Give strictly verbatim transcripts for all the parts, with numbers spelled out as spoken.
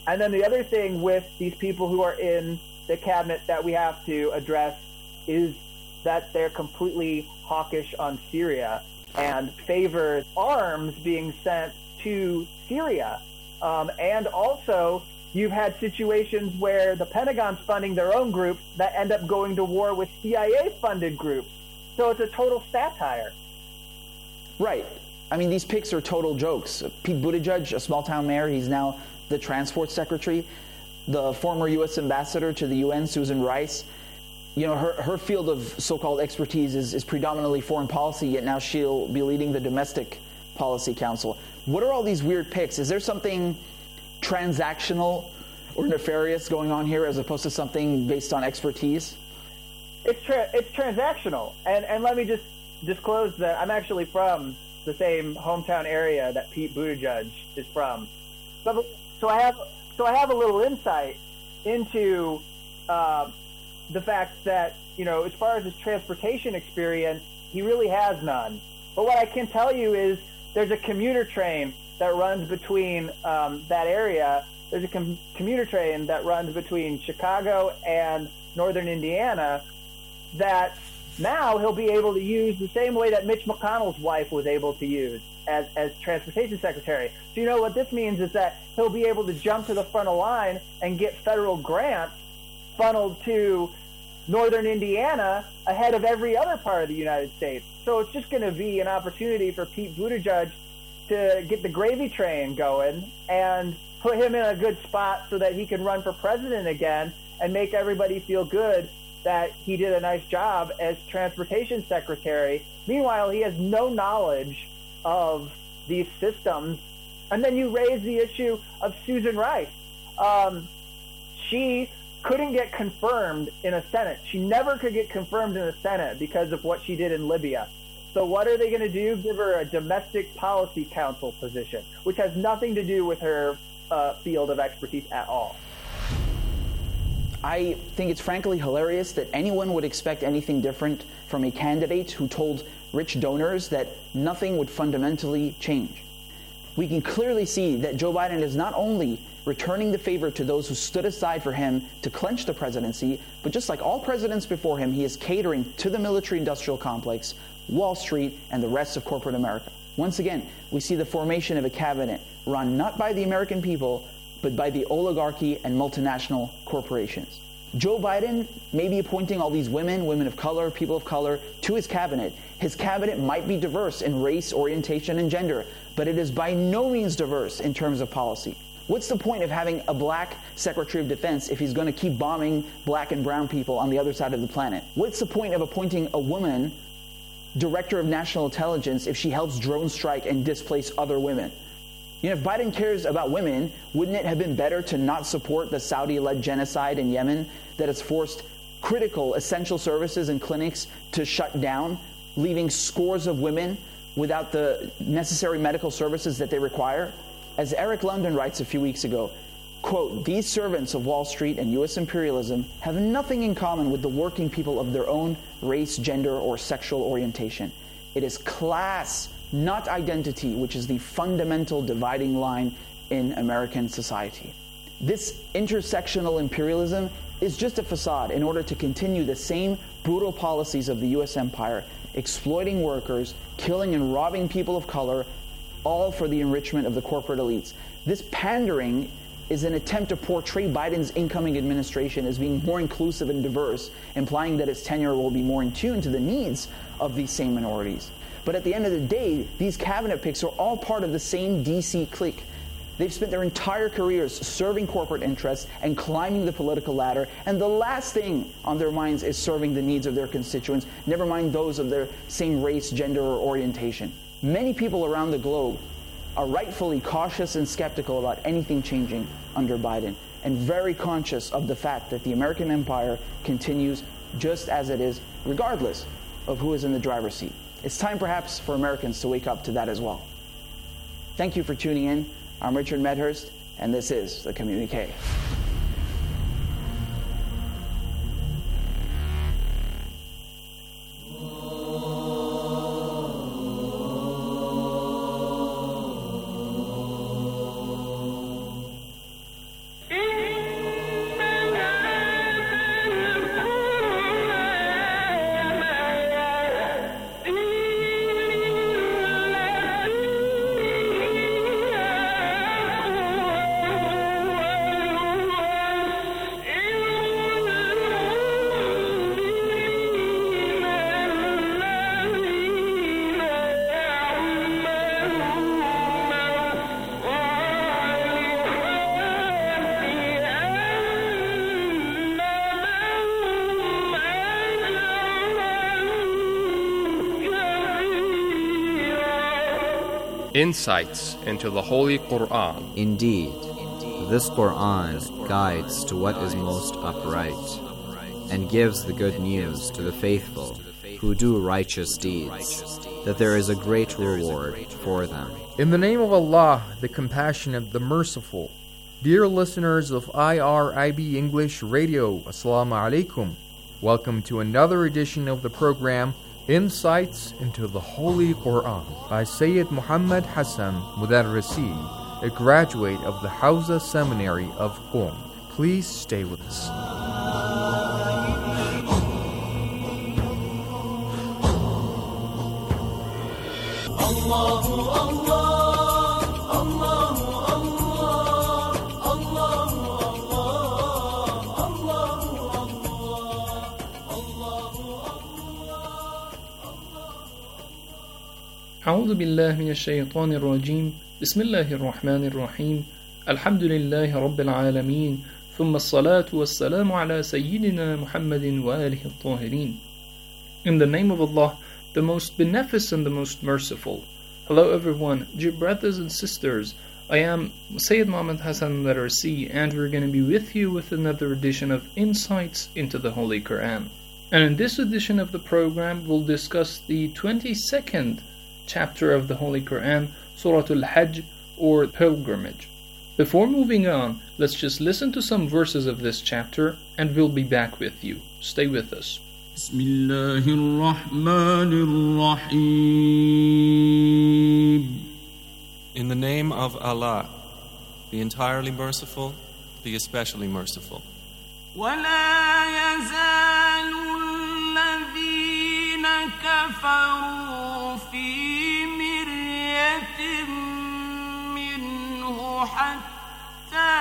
And then the other thing with these people who are in the cabinet that we have to address is that they're completely hawkish on Syria and favor arms being sent to Syria. Um, and also, you've had situations where the Pentagon's funding their own groups that end up going to war with C I A-funded groups. So it's a total satire. Right. I mean, these picks are total jokes. Pete Buttigieg, a small-town mayor, he's now the transport secretary. The former U S ambassador to the U N, Susan Rice, you know, her, her field of so-called expertise is, is predominantly foreign policy, yet now she'll be leading the Domestic Policy Council. What are all these weird picks? Is there something transactional or nefarious going on here as opposed to something based on expertise? It's tra- it's transactional. And, and let me just disclose that I'm actually from the same hometown area that Pete Buttigieg is from. So, so I have so I have a little insight into uh, the fact that, you know, as far as his transportation experience, he really has none. But what I can tell you is there's a commuter train that runs between um, that area. There's a com- commuter train that runs between Chicago and northern Indiana that now he'll be able to use the same way that Mitch McConnell's wife was able to use as, as transportation secretary. So you know what this means is that he'll be able to jump to the front of the line and get federal grants funneled to northern Indiana ahead of every other part of the United States. So it's just going to be an opportunity for Pete Buttigieg to get the gravy train going and put him in a good spot so that he can run for president again and make everybody feel good that he did a nice job as transportation secretary. Meanwhile, he has no knowledge of these systems. And then you raise the issue of Susan Rice. Um, she couldn't get confirmed in a Senate. She never could get confirmed in the Senate because of what she did in Libya. So what are they going to do? Give her a domestic policy council position, which has nothing to do with her uh, field of expertise at all. I think it's frankly hilarious that anyone would expect anything different from a candidate who told rich donors that nothing would fundamentally change. We can clearly see that Joe Biden is not only returning the favor to those who stood aside for him to clinch the presidency, but just like all presidents before him, he is catering to the military-industrial complex, Wall Street, and the rest of corporate America. Once again, we see the formation of a cabinet run not by the American people, but by the oligarchy and multinational corporations. Joe Biden may be appointing all these women, women of color, people of color, to his cabinet. His cabinet might be diverse in race, orientation, and gender, but it is by no means diverse in terms of policy. What's the point of having a black Secretary of Defense if he's going to keep bombing black and brown people on the other side of the planet? What's the point of appointing a woman Director of National Intelligence if she helps drone strike and displace other women? You know, if Biden cares about women, wouldn't it have been better to not support the Saudi-led genocide in Yemen that has forced critical essential services and clinics to shut down, leaving scores of women without the necessary medical services that they require? As Eric London writes a few weeks ago, quote, "These servants of Wall Street and U S imperialism have nothing in common with the working people of their own race, gender, or sexual orientation. It is class, not identity, which is the fundamental dividing line in American society." This intersectional imperialism is just a facade in order to continue the same brutal policies of the U S empire, exploiting workers, killing and robbing people of color, all for the enrichment of the corporate elites. This pandering is an attempt to portray Biden's incoming administration as being more inclusive and diverse, implying that his tenure will be more in tune to the needs of these same minorities. But at the end of the day, these cabinet picks are all part of the same D C clique. They've spent their entire careers serving corporate interests and climbing the political ladder, and the last thing on their minds is serving the needs of their constituents, never mind those of their same race, gender, or orientation. Many people around the globe are rightfully cautious and skeptical about anything changing under Biden, and very conscious of the fact that the American empire continues just as it is, regardless of who is in the driver's seat. It's time perhaps for Americans to wake up to that as well. Thank you for tuning in. I'm Richard Medhurst, and this is The Communique. Insights into the Holy Quran. Indeed, this Quran guides to what is most upright and gives the good news to the faithful who do righteous deeds, that there is a great reward for them. In the name of Allah, the Compassionate, the Merciful. Dear listeners of I R I B English Radio, Assalamu alaikum. Welcome to another edition of the program Insights into the Holy Quran by Sayyid Muhammad Hassan Mudarrisi, a graduate of the Hawza Seminary of Qom. Please stay with us. Allahu Allah. أعوذ بالله من الشيطان الرجيم بسم الله الرحمن الرحيم الحمد لله رب العالمين ثم الصلاة والسلام على سيدنا محمد وآله الطاهرين. In the name of Allah, the most beneficent, the most merciful. Hello everyone, dear brothers and sisters. I am Sayyid Muhammad Hassan Mudarrisi, and we're going to be with you with another edition of Insights into the Holy Quran. And in this edition of the program, we'll discuss the twenty-second chapter of the Holy Quran, Surah Al-Hajj, or Pilgrimage. Before moving on, let's just listen to some verses of this chapter and we'll be back with you. Stay with us. Bismillahirrahmanirrahim. In the name of Allah, the entirely merciful, the especially merciful. وَلَا يَزَالُ الَّذِينَ كَفَرُوا فِي حتى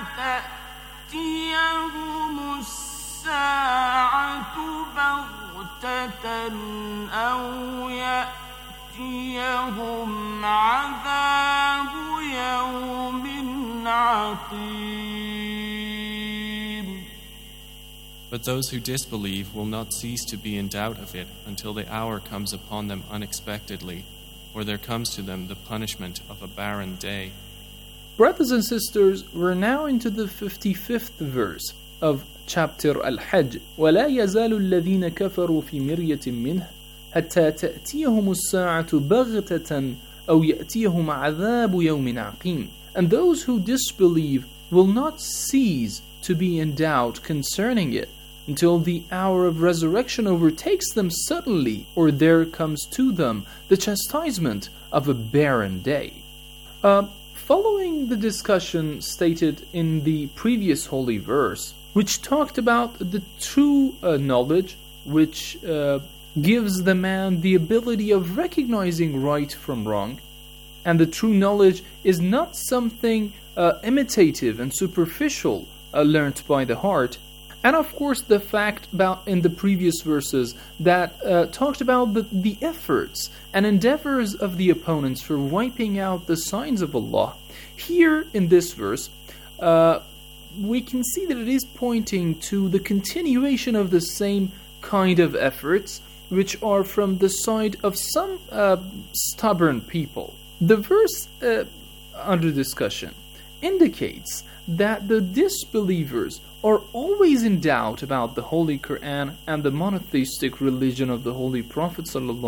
تأتيهم الساعة بغتة أو يأتيهم عذاب يوم عقيم. But those who disbelieve will not cease to be in doubt of it until the hour comes upon them unexpectedly, or there comes to them the punishment of a barren day. Brothers and sisters, we're now into the fifty-fifth verse of chapter Al-Hajj. وَلَا يَزَالُ الَّذِينَ كَفَرُوا فِي مِرْيَةٍ مِّنْهِ حَتَّى تَأْتِيَهُمُ السَّاعَةُ بَغْتَةً أَوْ يَأْتِيَهُمْ عَذَابُ يَوْمٍ عَقِيمٍ. And those who disbelieve will not cease to be in doubt concerning it until the hour of resurrection overtakes them suddenly, or there comes to them the chastisement of a barren day. Uh, Following the discussion stated in the previous holy verse, which talked about the true uh, knowledge, which uh, gives the man the ability of recognizing right from wrong, and the true knowledge is not something uh, imitative and superficial uh, learnt by the heart, and of course the fact about in the previous verses that uh, talked about the, the efforts and endeavors of the opponents for wiping out the signs of Allah. Here in this verse, uh, we can see that it is pointing to the continuation of the same kind of efforts, which are from the side of some uh, stubborn people. The verse uh, under discussion indicates that the disbelievers are always in doubt about the Holy Quran and the monotheistic religion of the Holy Prophet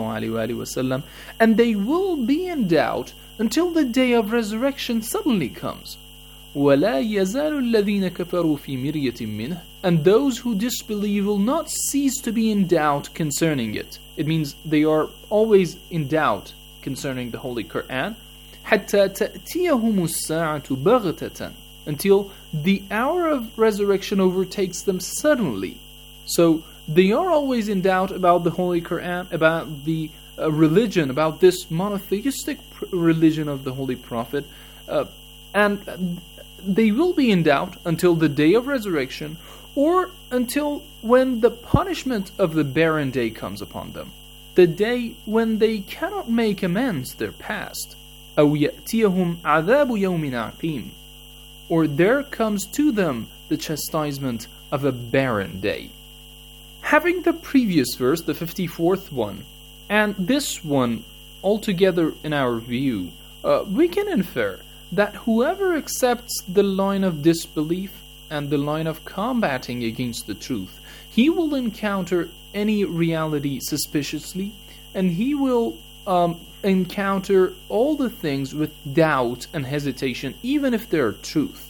ﷺ, and they will be in doubt until the day of resurrection suddenly comes. وَلَا يَزَالُ الَّذِينَ كَفَرُوا فِي مِرْيَةٍ مِّنْهِ. And those who disbelieve will not cease to be in doubt concerning it. It means they are always in doubt concerning the Holy Quran. حَتَّى تَأْتِيَهُمُ السَّاعَةُ بَغْتَةً. Until the hour of resurrection overtakes them suddenly. So they are always in doubt about the Holy Quran, about the uh, religion, about this monotheistic pr- religion of the Holy Prophet, uh, and they will be in doubt until the day of resurrection, or until when the punishment of the barren day comes upon them, the day when they cannot make amends their past. أَوْ يَأْتِيَهُمْ عَذَابُ يَوْمٍ عَقِيمٍ. Or there comes to them the chastisement of a barren day. Having the previous verse, the fifty-fourth one, and this one altogether in our view, uh, we can infer that whoever accepts the line of disbelief and the line of combating against the truth, he will encounter any reality suspiciously, and he will um, encounter all the things with doubt and hesitation, even if they are truth.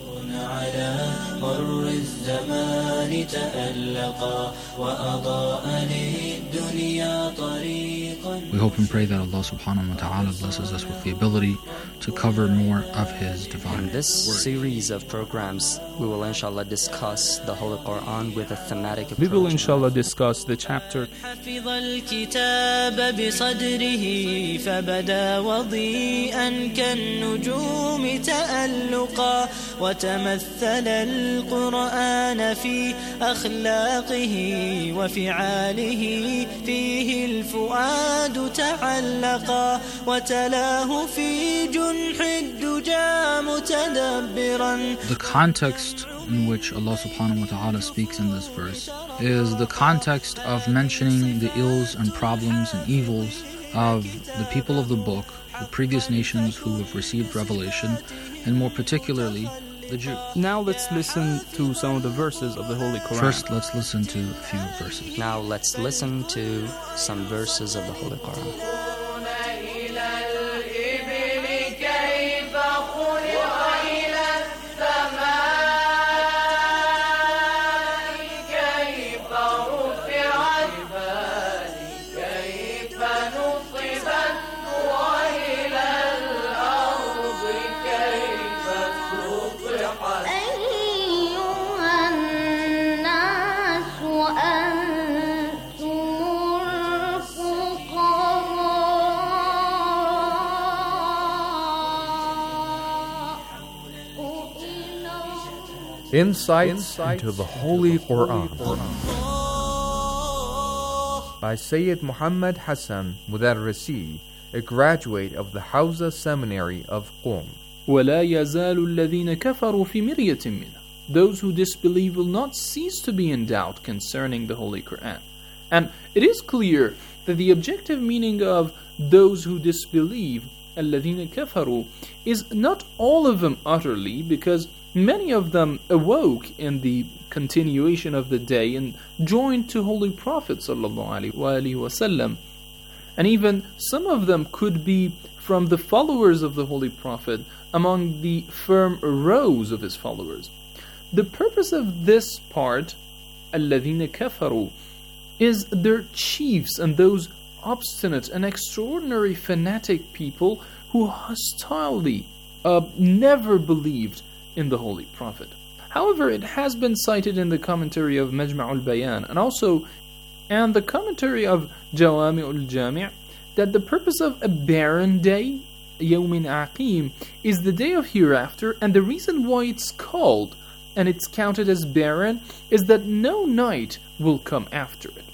We hope and pray that Allah subhanahu wa ta'ala blesses us with the ability to cover more of His divine In this word. series of programs, we will inshallah discuss the Holy Quran with a thematic approach. We will inshallah discuss the chapter حفظ الكتاب بصدره فبدا وضيئا كالنجوم تألقا وتمثل القرآن في أخلاقه وفعاله فيه الفؤاد تعلقا وتلاه في جنح الدجى متدبرا. The context in which Allah subhanahu wa ta'ala speaks in this verse is the context of mentioning the ills and problems and evils of the people of the book, the previous nations who have received revelation, and more particularly the Jews. Now let's listen to some of the verses of the Holy Quran. First, let's listen to a few verses. Now let's listen to some verses of the Holy Quran. Insights into the Holy Quran by Sayyid Muhammad Hassan Mudarrisi, a graduate of the Hawza Seminary of Qom. وَلَا يَزَالُ الَّذِينَ كَفَرُوا فِي مِرْيَةٍ مِّنْهُ. Those who disbelieve will not cease to be in doubt concerning the Holy Quran. And it is clear that the objective meaning of those who disbelieve, الَّذِينَ كَفَرُوا, is not all of them utterly, because many of them awoke in the continuation of the day and joined to Holy Prophet sallallahu alaihi wasallam. And even some of them could be from the followers of the Holy Prophet, among the firm rows of his followers. The purpose of this part, الَّذِينَ كَفَرُوا, is their chiefs and those obstinate and extraordinary fanatic people who hostilely uh, never believed in the Holy Prophet. However, it has been cited in the commentary of Majma'ul Bayan and also and the commentary of Jawami'ul Jami' that the purpose of a barren day, Yawmin Aqim, is the day of hereafter, and the reason why it's called and it's counted as barren is that no night will come after it.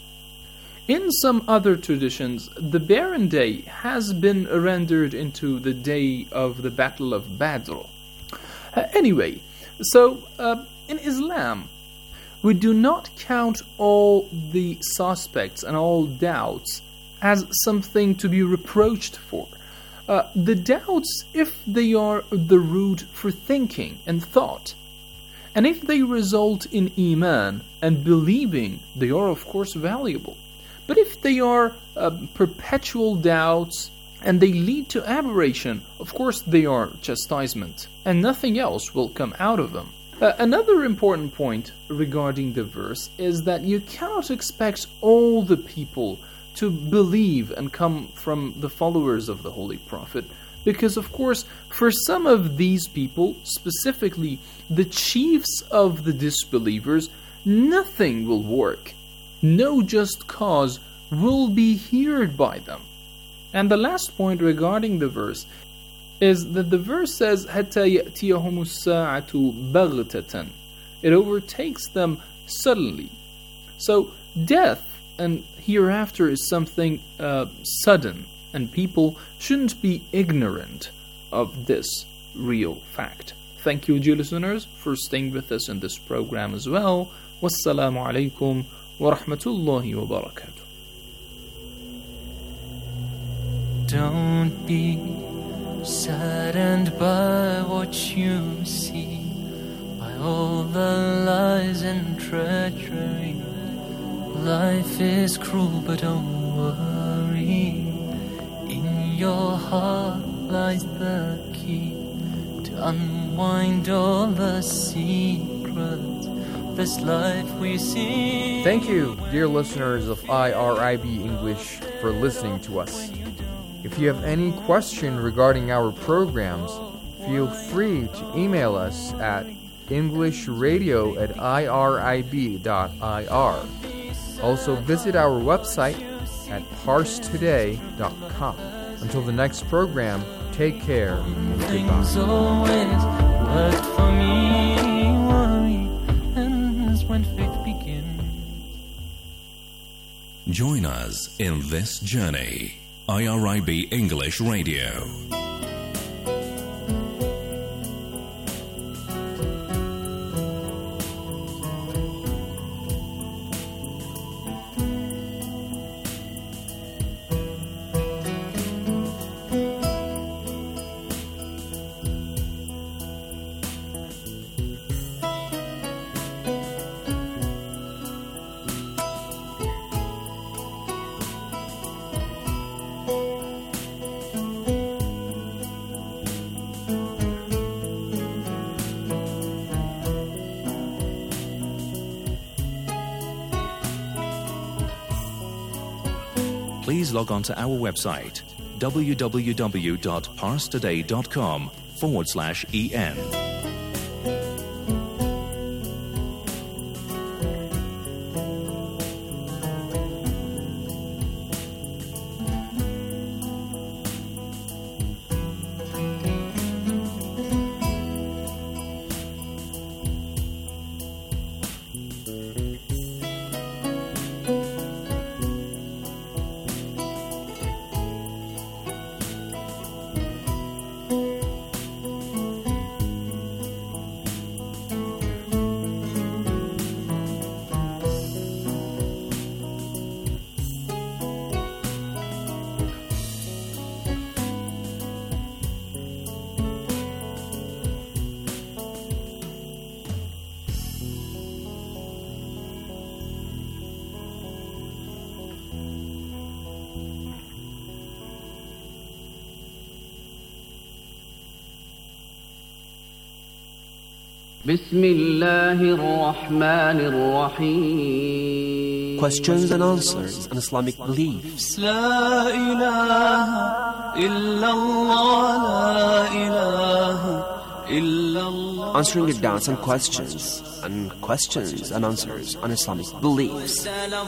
In some other traditions, the barren day has been rendered into the day of the Battle of Badr. Uh, anyway, so uh, in Islam, we do not count all the suspects and all doubts as something to be reproached for. Uh, the doubts, if they are the root for thinking and thought, and if they result in Iman and believing, they are of course valuable. But if they are uh, perpetual doubts and they lead to aberration, of course they are chastisement, and nothing else will come out of them. Uh, another important point regarding the verse is that you cannot expect all the people to believe and come from the followers of the Holy Prophet, because of course for some of these people, specifically the chiefs of the disbelievers, nothing will work. No just cause will be heard by them. And the last point regarding the verse is that the verse says حَتَّى يَأْتِيَهُمُ السَّاعَةُ بَغْتَةً. It overtakes them suddenly. So death and hereafter is something uh, sudden, and people shouldn't be ignorant of this real fact. Thank you, dear listeners, for staying with us in this program as well. Wassalamu alaikum wa rahmatullahi wa barakatuh. Don't be saddened by what you see, by all the lies and treachery. Life is cruel, but don't worry. In your heart lies the key to unwind all the secrets of this life we see. Thank you, dear listeners of I R I B English, for listening to us. If you have any question regarding our programs, feel free to email us at englishradio at irib dot I R. Also visit our website at parse today dot com. Until the next program, take care and Things goodbye. always worked for me. Worry ends when faith begins. Join us in this journey. I R I B English Radio. Please log on to our website w w w dot parse today dot com forward slash en. Questions and answers on Islamic beliefs. La ilaha illallah, la ilaha illallah. Answering your doubts and questions, and questions and answers on Islamic beliefs.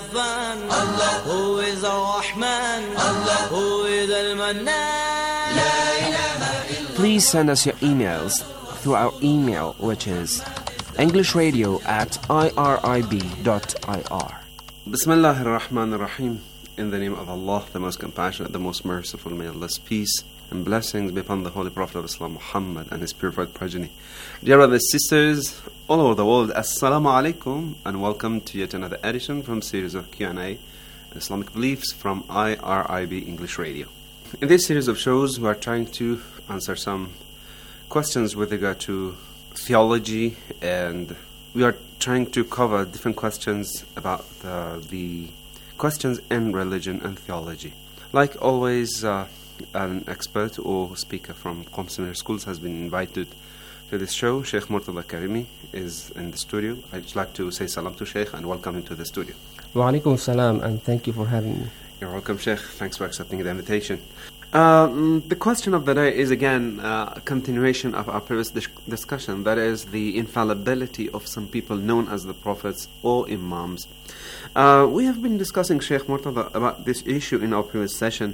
Allah, who is Ar-Rahman, Allah, who is Al-Mannan. La ilaha illallah. Please send us your emails through our email, which is englishradio at irib dot I R. Bismillah ar-Rahman ar-Rahim. In the name of Allah, the most compassionate, the most merciful, may Allah's peace and blessings be upon the Holy Prophet of Islam, Muhammad, and his purified progeny. Dear brothers and sisters all over the world, Assalamu alaikum, and welcome to yet another edition from series of Q and A, Islamic Beliefs from I R I B English Radio. In this series of shows, we are trying to answer some questions with regard to theology, and we are trying to cover different questions about the, the questions in religion and theology. Like always, uh, an expert or speaker from Qom Seminary Schools has been invited to this show. Sheikh Murtada Karimi is in the studio. I'd like to say salam to Sheikh and welcome him to the studio. Wa alaikum salam, and thank you for having me. You're welcome, Sheikh. Thanks for accepting the invitation. Um, the question of the day is again uh, a continuation of our previous dis- discussion, that is the infallibility of some people known as the prophets or imams. Uh, we have been discussing, Sheikh Murtada, about this issue in our previous session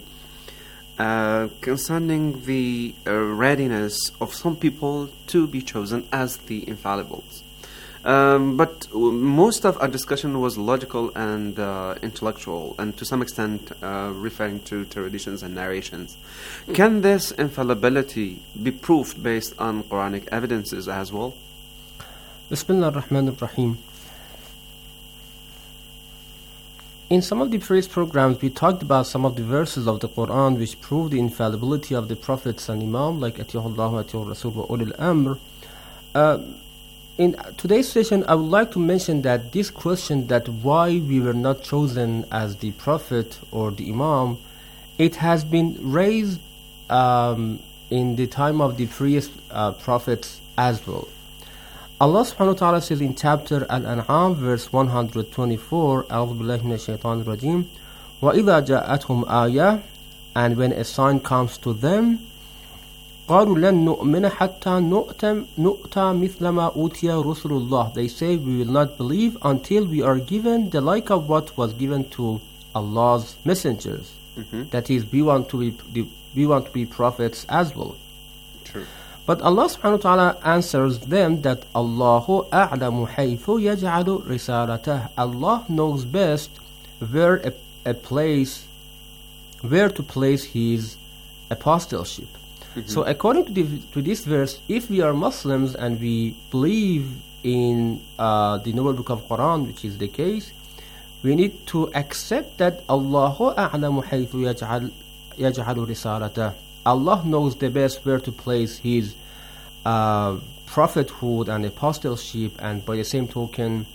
uh, concerning the uh, readiness of some people to be chosen as the infallibles. Um, but most of our discussion was logical and uh, intellectual, and to some extent uh, referring to traditions and narrations. Can this infallibility be proved based on Quranic evidences as well? Bismillah ar-Rahman ar-Rahim. in some of the previous programs, we talked about some of the verses of the Quran which prove the infallibility of the prophets and imam, like Atiyahullah wa Atiyahur Rasul wa Ulil Amr. Uh, in today's session, I would like to mention that this question that why we were not chosen as the prophet or the imam, it has been raised um, in the time of the previous uh, prophets as well. Allah subhanahu wa ta'ala says in chapter Al-An'am verse one hundred twenty-four, أعوذ بالله من الشيطان الرجيم, وَإِذَا جَاءَتْهُمْ آيَةٌ, and when a sign comes to them, قَالُوا لَن نُؤْمِنَ حَتَّى نُؤْتَى مِثْلَ مَا أُوتِيَ رُسُلُ اللَّهِ. They say we will not believe until we are given the like of what was given to Allah's messengers. Mm-hmm. That is, we want to be we want to be prophets as well. True. But Allah subhanahu wa ta'ala answers them that Allahu a'lamu haythu yaj'alu risalatah. Allah knows best where a, a place, where to place His apostleship. Mm-hmm. So according to, the, to this verse, if we are Muslims and we believe in uh, the noble book of Quran, which is the case, we need to accept that Allahu a'lamu haythu yaj'al yaj'alu risalatah. Allah knows the best where to place His uh, prophethood and apostleship, and by the same token,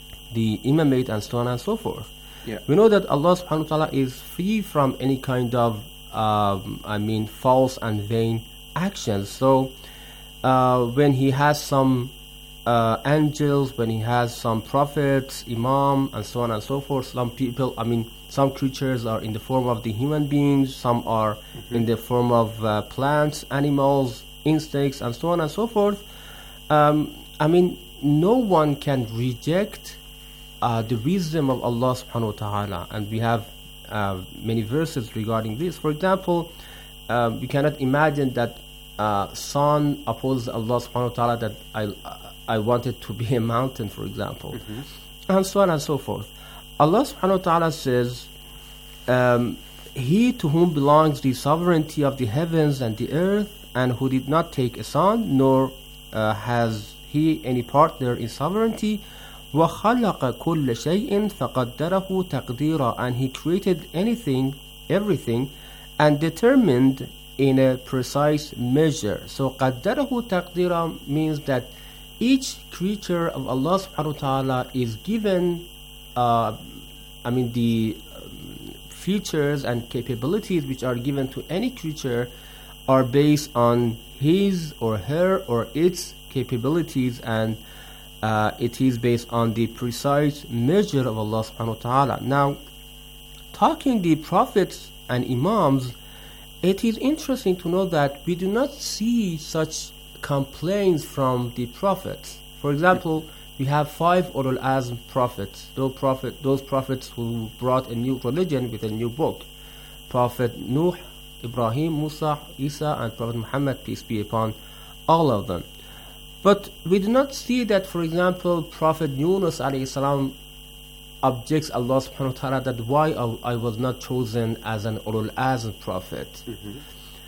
the imamate and so on and so forth. Yeah. We know that Allah subhanahu wa ta'ala is free from any kind of, um, I mean, false and vain actions. So, uh, when He has some uh, angels, when He has some prophets, imam, and so on and so forth, some people, I mean, some creatures are in the form of the human beings, some are mm-hmm. in the form of uh, plants, animals, insects, and so on and so forth. Um, I mean, no one can reject uh, the wisdom of Allah subhanahu wa ta'ala. And we have uh, many verses regarding this. For example, uh, we cannot imagine that uh, sun opposes Allah subhanahu wa ta'ala, that I, I want it to be a mountain, for example, mm-hmm. and so on and so forth. Allah subhanahu wa ta'ala says, um, He to whom belongs the sovereignty of the heavens and the earth, and who did not take a son, nor uh, has He any partner in sovereignty, وَخَلَقَ كُلَّ شَيْءٍ فَقَدَّرَهُ تَقْدِيرًا, and He created anything, everything, and determined in a precise measure. So قَدَّرَهُ تَقْدِيرًا means that each creature of Allah subhanahu wa ta'ala is given Uh, I mean, the um, features and capabilities which are given to any creature are based on his or her or its capabilities, and uh, it is based on the precise measure of Allah subhanahu wa ta'ala. Now, talking the prophets and imams, it is interesting to know that we do not see such complaints from the prophets. For example, we have five Ulul Azm prophets, those, prophet, those prophets who brought a new religion with a new book. Prophet Nuh, Ibrahim, Musa, Isa, and Prophet Muhammad, peace be upon all of them. But we do not see that, for example, Prophet Yunus alayhi salam objects Allah subhanahu wa ta'ala that why I was not chosen as an Ulul Azm prophet. Mm-hmm.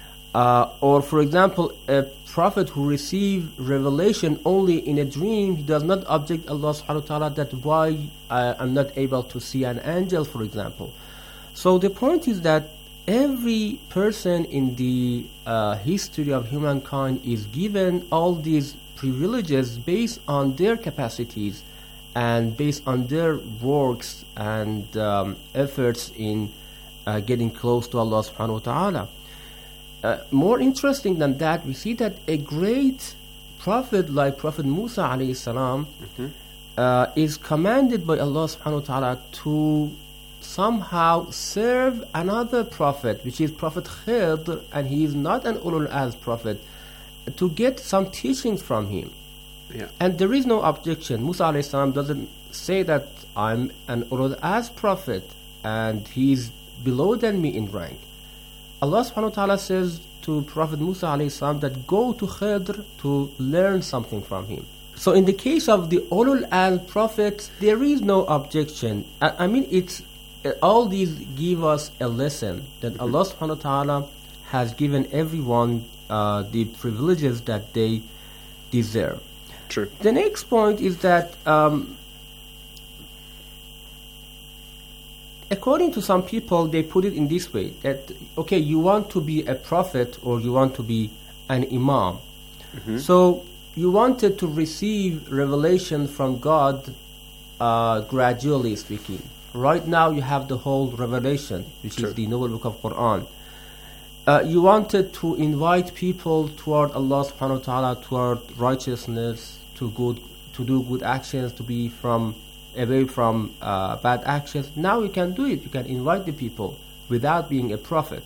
Uh, or, for example, a prophet who received revelation only in a dream, he does not object Allah subhanahu wa ta'ala that why I am not able to see an angel, for example. So the point is that every person in the uh, history of humankind is given all these privileges based on their capacities and based on their works and um, efforts in uh, getting close to Allah subhanahu wa ta'ala. Uh, more interesting than that, we see that a great prophet like Prophet Musa alayhi salam mm-hmm. uh, is commanded by Allah subhanahu wa ta'ala to somehow serve another prophet, which is Prophet Khidr, and he is not an Ulul Azm prophet, to get some teachings from him. Yeah. And there is no objection. Musa alayhi salam doesn't say that I'm an Ulul Azm prophet and he is below than me in rank. Allah subhanahu wa ta'ala says to Prophet Musa alayhi salam that go to Khidr to learn something from him. So in the case of the Ulul Azm prophets, there is no objection. I, I mean, it's uh, all these give us a lesson that mm-hmm. Allah subhanahu wa ta'ala has given everyone uh, the privileges that they deserve. True. The next point is that um, according to some people, they put it in this way, that, okay, you want to be a prophet or you want to be an imam. Mm-hmm. So you wanted to receive revelation from God uh, gradually speaking. Right now you have the whole revelation, which True. is the Noble Book of Quran. Uh, you wanted to invite people toward Allah subhanahu wa ta'ala, toward righteousness, to good, to do good actions, to be from away from uh, bad actions. Now you can do it. You can invite the people without being a prophet.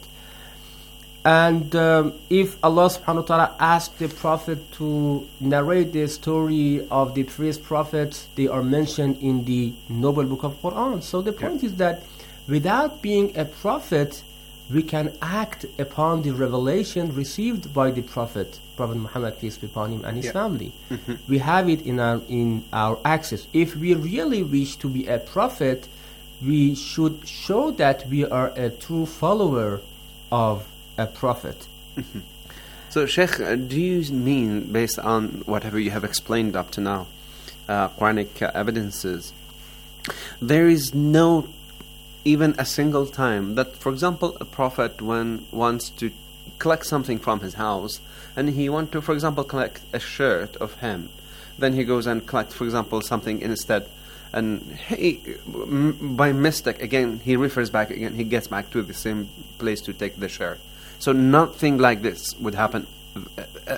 And um, if Allah subhanahu wa ta'ala asked the prophet to narrate the story of the previous prophets, they are mentioned in the Noble Book of Quran. So the point yeah. is that without being a prophet, we can act upon the revelation received by the prophet, Prophet Muhammad, peace be upon him, and his yeah. family. Mm-hmm. We have it in our in our access. If we really wish to be a prophet, we should show that we are a true follower of a prophet. Mm-hmm. So, Sheikh, uh, do you mean, based on whatever you have explained up to now, uh, Quranic uh, evidences, there is no even a single time that, for example, a prophet when wants to collect something from his house, and he wants to, for example, collect a shirt of him, then he goes and collects, for example, something instead, and he, m- by mistake, again, he refers back again, he gets back to the same place to take the shirt. So nothing like this would happen. Uh, uh,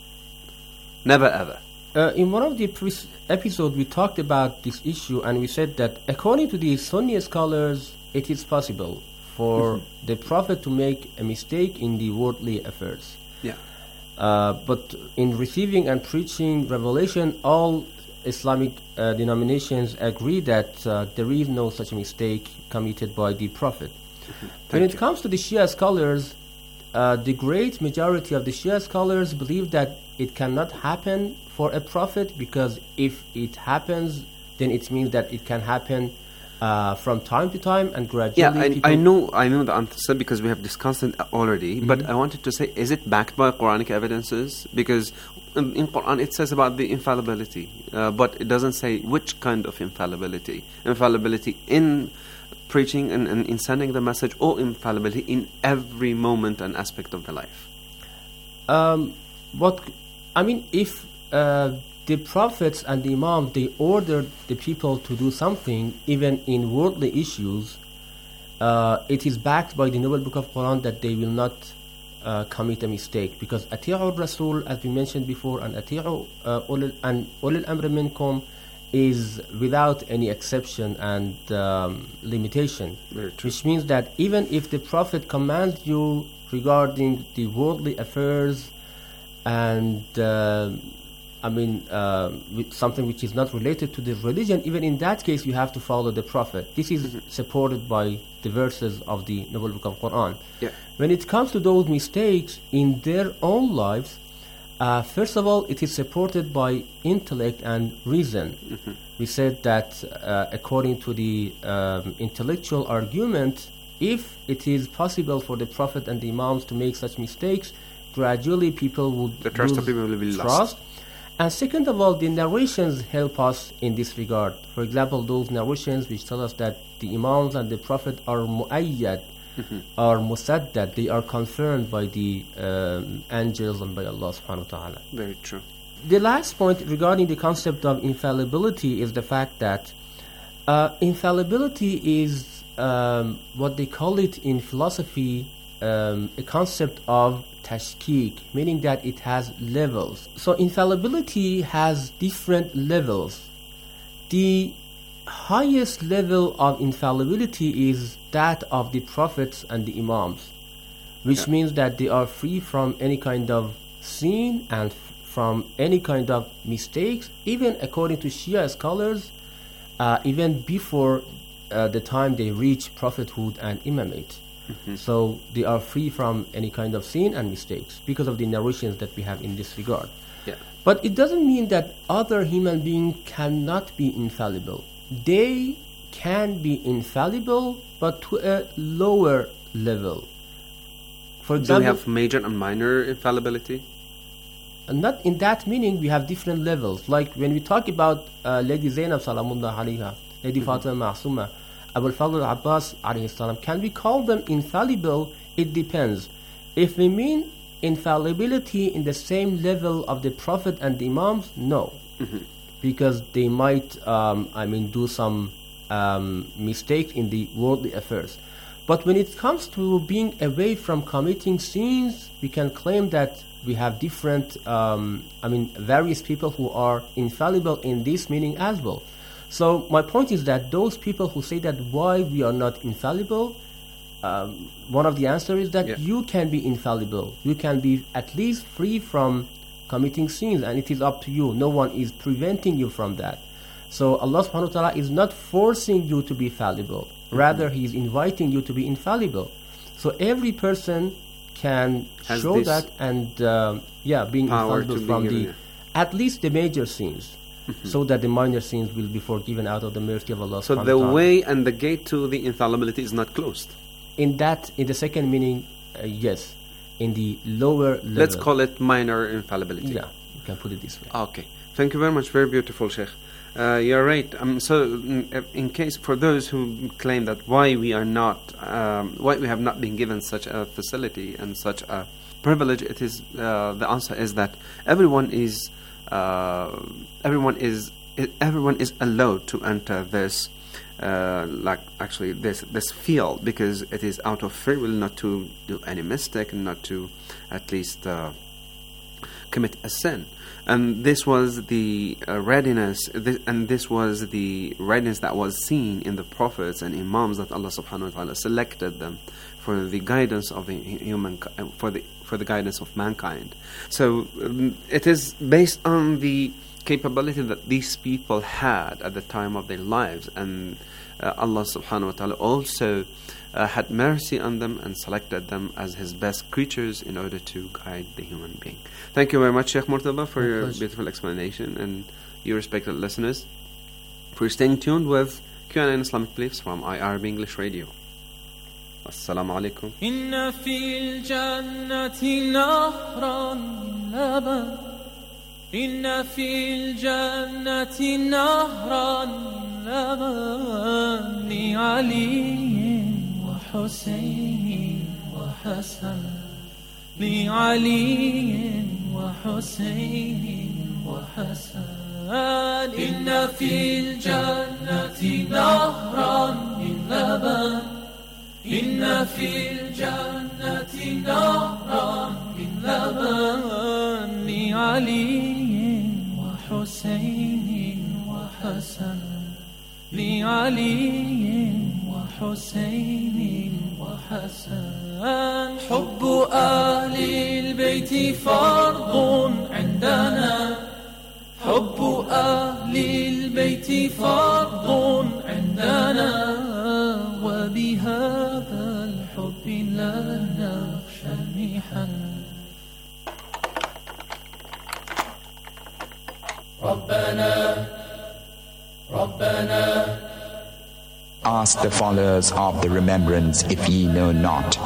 never ever. Uh, in one of the pre- episodes, we talked about this issue, and we said that according to the Sunni scholars, it is possible for mm-hmm. the prophet to make a mistake in the worldly affairs. Yeah. Uh, but in receiving and preaching revelation, all Islamic uh, denominations agree that uh, there is no such mistake committed by the prophet. Mm-hmm. When it you. comes to the Shia scholars, uh, the great majority of the Shia scholars believe that it cannot happen for a prophet, because if it happens, then it means that it can happen uh, from time to time and gradually. Yeah, I, I know, I know the answer because we have discussed it already. Mm-hmm. But I wanted to say, is it backed by Quranic evidences? Because in, in Quran it says about the infallibility, uh, but it doesn't say which kind of infallibility. Infallibility in preaching and, and in sending the message, or infallibility in every moment and aspect of the life. Um, what I mean, if uh, the prophets and the imams, they ordered the people to do something, even in worldly issues, uh, it is backed by the Noble Book of Quran that they will not uh, commit a mistake. Because Ati'u Rasul, as we mentioned before, and Ati'u uh, and Ulil Amr Minkum is without any exception and um, limitation. Which means that even if the prophet commands you regarding the worldly affairs, and uh, I mean uh, with something which is not related to the religion, even in that case you have to follow the prophet. This is mm-hmm. supported by the verses of the Noble Book of Quran. Yeah. When it comes to those mistakes in their own lives, uh, first of all, it is supported by intellect and reason. Mm-hmm. We said that uh, according to the um, intellectual argument, if it is possible for the prophet and the imams to make such mistakes, gradually people would the trust lose of people will be trust. lost. And second of all, the narrations help us in this regard. For example, those narrations which tell us that the imams and the prophet are mu'ayyad, mm-hmm. are musaddad, they are confirmed by the um, angels and by Allah subhanahu wa ta'ala. Very true. The last point regarding the concept of infallibility is the fact that uh, infallibility is um, what they call it in philosophy, um, a concept of tashkik, meaning that it has levels. So infallibility has different levels. The highest level of infallibility is that of the prophets and the imams, which yeah. means that they are free from any kind of sin and f- from any kind of mistakes, even according to Shia scholars, uh, even before uh, the time they reach prophethood and imamate. Mm-hmm. So they are free from any kind of sin and mistakes because of the narrations that we have in this regard. Yeah. But it doesn't mean that other human beings cannot be infallible. They can be infallible, but to a lower level. For example, do we have major and minor infallibility? Not in that meaning. We have different levels. Like when we talk about uh, Lady Zainab Salamullah Alayha, Lady mm-hmm. Fatima Ma'asuma, Abul Fadl al-Abbas alayhi salam. Can we call them infallible? It depends. If we mean infallibility in the same level of the Prophet and the Imams, no. Mm-hmm. Because they might, um, I mean, do some um, mistake in the worldly affairs. But when it comes to being away from committing sins, we can claim that we have different, um, I mean, various people who are infallible in this meaning as well. So my point is that those people who say that why we are not infallible, um, one of the answers is that yeah. you can be infallible. You can be at least free from committing sins, and it is up to you. No one is preventing you from that. So Allah subhanahu wa ta'ala is not forcing you to be fallible. Rather, He is inviting you to be infallible. So every person can Has show that and, uh, yeah, being infallible from the, at least the major sins, mm-hmm. so that the minor sins will be forgiven out of the mercy of Allah so subhanahu wa ta'ala. ta'ala. So the way and the gate to the infallibility is not closed? In that, in the second meaning, uh, yes. In the lower level. Let's call it minor infallibility. Yeah, you can put it this way. Okay. Thank you very much. Very beautiful, Sheikh. Uh, you're right. Um, so, in, in case for those who claim that why we are not, um, why we have not been given such a facility and such a privilege, it is uh, the answer is that everyone is, uh, everyone is, everyone is allowed to enter this, uh, like actually this this field, because it is out of free will, not to do any mistake, and not to, at least. Uh, commit a sin. And this was the uh, readiness, th- and this was the readiness that was seen in the prophets and imams that Allah subhanahu wa ta'ala selected them for the guidance of the human, for the for the guidance of mankind. So um, it is based on the capability that these people had at the time of their lives, and uh, Allah subhanahu wa ta'ala also uh, had mercy on them and selected them as His best creatures in order to guide the human being. Thank you very much, Sheikh Murtada, for My your pleasure. beautiful explanation, and you respected listeners for staying tuned with Q and A in Islamic Beliefs from I R B English Radio. Assalamu alaikum. Inna fil jannati nahran laban. Inna fil jannati nahran laban li Ali wa Husayn wa Hasan. لعلي وحسين وحسن إن في الجنة نهرا من لبن إن في الجنة نهرا من لبن لعلي وحسين وحسن لعلي وحسين وحسن حب أهل البيت فرض عندنا حب أهل البيت فرض عندنا وبهذا الحب لا نخشى المحن ربنا ربنا Ask the followers of the remembrance if ye know not.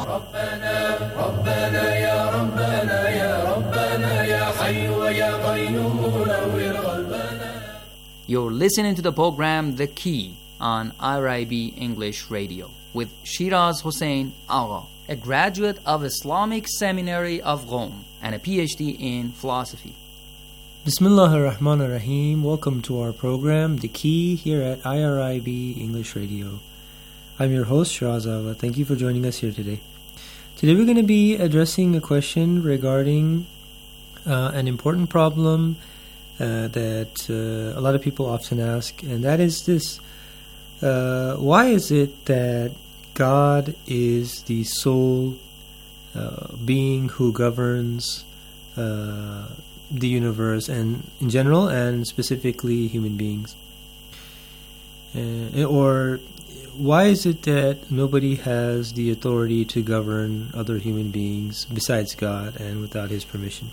You're listening to the program The Key on I R I B English Radio with Shiraz Hussain Agha, a graduate of Islamic Seminary of Rome and a P H D in philosophy. Bismillah ar-Rahman ar-Rahim. Welcome to our program, The Key, here at I R I B English Radio. I'm your host, Shiraz Agha. Thank you for joining us here today. Today we're going to be addressing a question regarding uh, an important problem uh, that uh, a lot of people often ask, and that is this. Uh, why is it that God is the sole uh, being who governs uh, the universe and in general, and specifically human beings? Uh, or why is it that nobody has the authority to govern other human beings besides God and without His permission?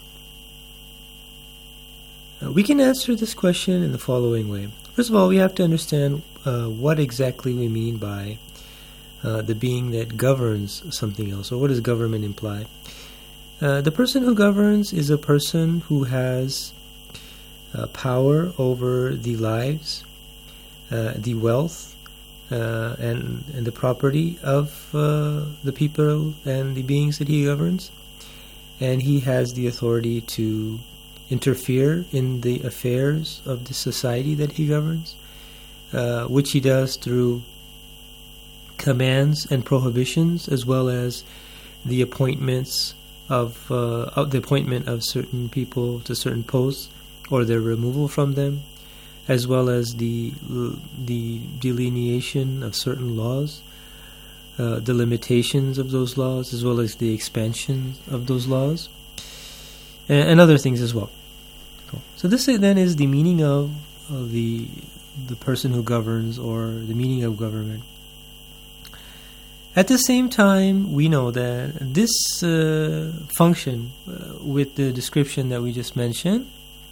Uh, we can answer this question in the following way. First of all, we have to understand uh, what exactly we mean by uh, the being that governs something else, or what does government imply? Uh, the person who governs is a person who has uh, power over the lives, uh, the wealth, uh, and, and the property of uh, the people and the beings that he governs. And he has the authority to interfere in the affairs of the society that he governs, uh, which he does through commands and prohibitions, as well as the appointments of, uh, of the appointment of certain people to certain posts, or their removal from them, as well as the the delineation of certain laws, uh, the limitations of those laws, as well as the expansion of those laws, and, and other things as well. Cool. So this then is the meaning of, of the the person who governs, or the meaning of government. At the same time, we know that this uh, function, uh, with the description that we just mentioned,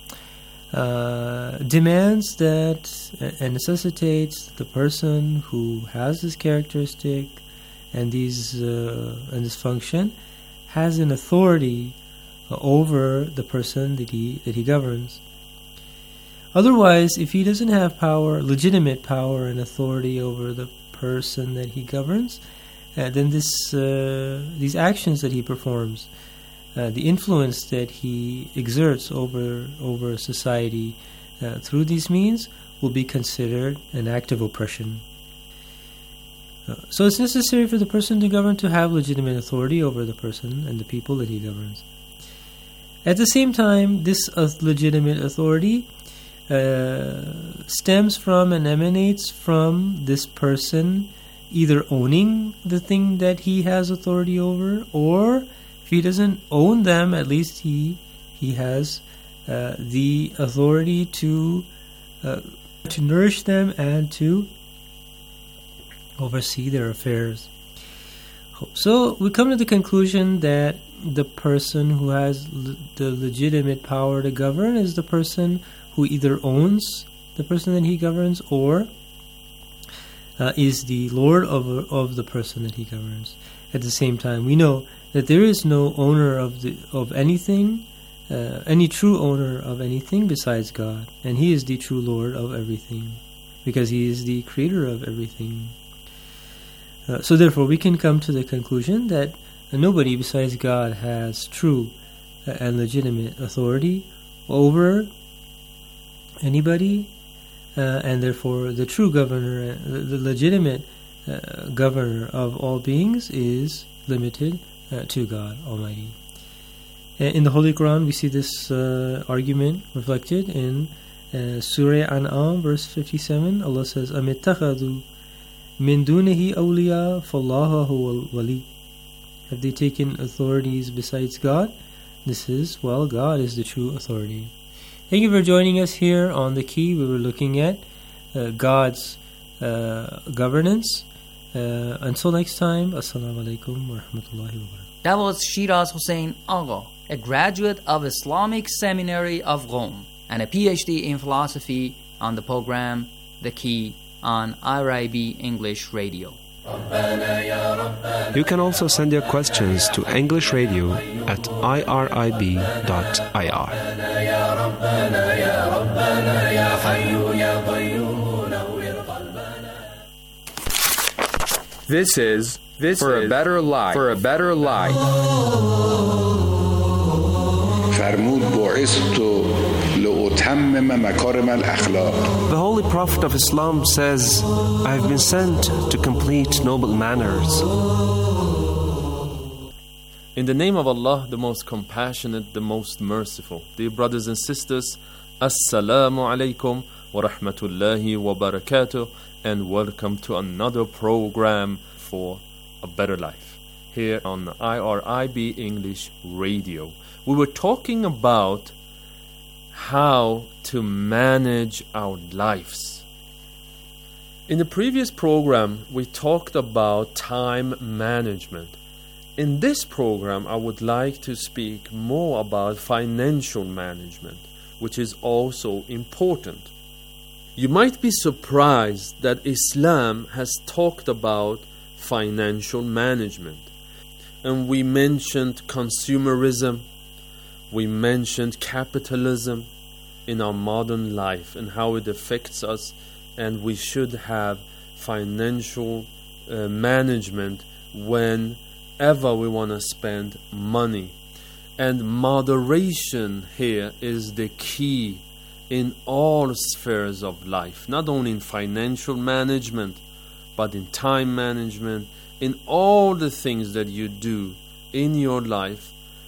Uh, demands that and necessitates the person who has this characteristic and these uh, and this function has an authority uh, over the person that he that he governs. Otherwise, if he doesn't have power, legitimate power and authority over the person that he governs, uh, then this uh, these actions that he performs, Uh, the influence that he exerts over over society uh, through these means will be considered an act of oppression. Uh, so it's necessary for the person to govern to have legitimate authority over the person and the people that he governs. At the same time, this uh, legitimate authority uh, stems from and emanates from this person either owning the thing that he has authority over, or if he doesn't own them, at least he he has uh, the authority to uh, to nourish them and to oversee their affairs. So we come to the conclusion that the person who has l- the legitimate power to govern is the person who either owns the person that he governs, or uh, is the lord of of the person that he governs. At the same time, we know that there is no owner of the of anything, uh, any true owner of anything besides God, and He is the true Lord of everything, because He is the creator of everything. Uh, so therefore, we can come to the conclusion that nobody besides God has true uh, and legitimate authority over anybody, uh, and therefore the true governor, the, the legitimate uh, governor of all beings is limited Uh, to God Almighty. In the Holy Quran, we see this uh, argument reflected in uh, Surah An'am, verse fifty-seven. Allah says, أَمِ اتَّخَذُوا مِن دُونِهِ أَوْلِيَاءَ فَاللَّهُ هُوَ الْوَلِيُّ. Have they taken authorities besides God? This is, well, God is the true authority. Thank you for joining us here on The Key. We were looking at uh, God's uh, governance. Uh, until next time, Assalamu alaikum wa rahmatullahi wa barakatuh. That was Shiraz Hussain Agha, a graduate of Islamic Seminary of Rome and a P H D in philosophy, on the program The Key on I R I B English Radio. You can also send your questions to English Radio at I R I B dot I R. This is this for is a better life. For a better life. The Holy Prophet of Islam says, I have been sent to complete noble manners. In the name of Allah, the most compassionate, the most merciful. Dear brothers and sisters, Assalamu alaikum wa rahmatullahi wa barakatuh, and welcome to another program for a better life here on I R I B English Radio. We were talking about how to manage our lives. In the previous program, we talked about time management. In this program, I would like to speak more about financial management, which is also important. You might be surprised that Islam has talked about financial management. And we mentioned consumerism, we mentioned capitalism in our modern life and how it affects us, and we should have financial uh, management whenever we want to spend money. And moderation here is the key in all spheres of life, not only in financial management, but in time management, in all the things that you do in your life.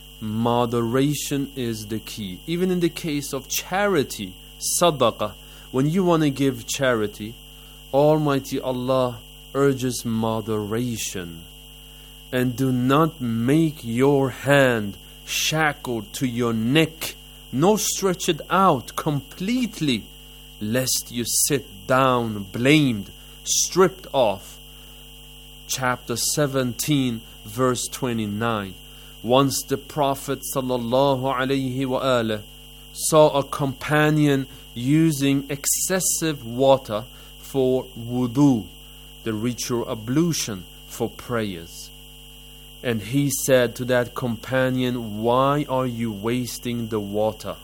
Moderation is the key. Even in the case of charity, sadaqah, when you want to give charity, Almighty Allah urges moderation. And do not make your hand shackled to your neck, nor stretch it out completely, lest you sit down blamed, stripped off. Chapter seventeen, verse twenty-nine. Once the Prophet sallallahu alaihi wasallam saw a companion using excessive water for wudu, the ritual ablution for prayers. And he said to that companion, "Why are you wasting the water?"